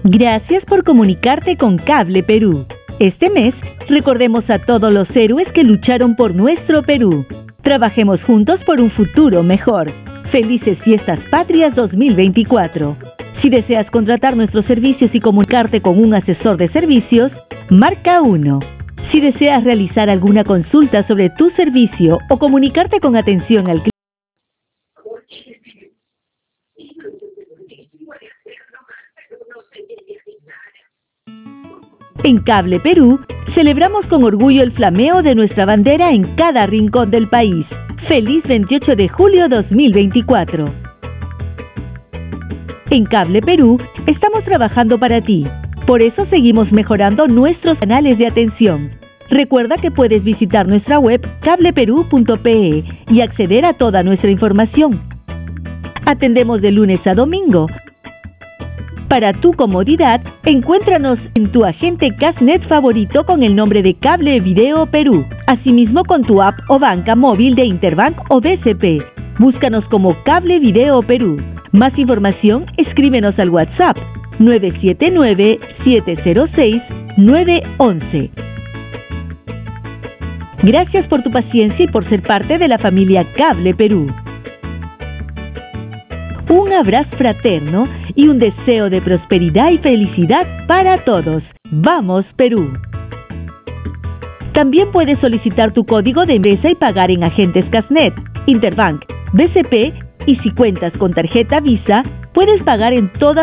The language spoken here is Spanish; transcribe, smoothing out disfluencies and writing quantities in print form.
Gracias por comunicarte con Cable Perú. Este mes, recordemos a todos los héroes que lucharon por nuestro Perú. Trabajemos juntos por un futuro mejor. Felices Fiestas Patrias 2024. Si deseas contratar nuestros servicios y comunicarte con un asesor de servicios, marca 1. Si deseas realizar alguna consulta sobre tu servicio o comunicarte con atención al cliente, en Cable Perú, celebramos con orgullo el flameo de nuestra bandera en cada rincón del país. ¡Feliz 28 de julio 2024! En Cable Perú, estamos trabajando para ti. Por eso seguimos mejorando nuestros canales de atención. Recuerda que puedes visitar nuestra web cableperú.pe y acceder a toda nuestra información. Atendemos de lunes a domingo. Para tu comodidad, encuéntranos en tu agente Castnet favorito con el nombre de Cable Video Perú. Asimismo con tu app o banca móvil de Interbank o BCP. Búscanos como Cable Video Perú. Más información, escríbenos al WhatsApp 979-706-911. Gracias por tu paciencia y por ser parte de la familia Cable Perú. Un abrazo fraterno y un deseo de prosperidad y felicidad para todos. ¡Vamos, Perú! También puedes solicitar tu código de empresa y pagar en agentes Castnet, Interbank, BCP y si cuentas con tarjeta Visa, puedes pagar en todas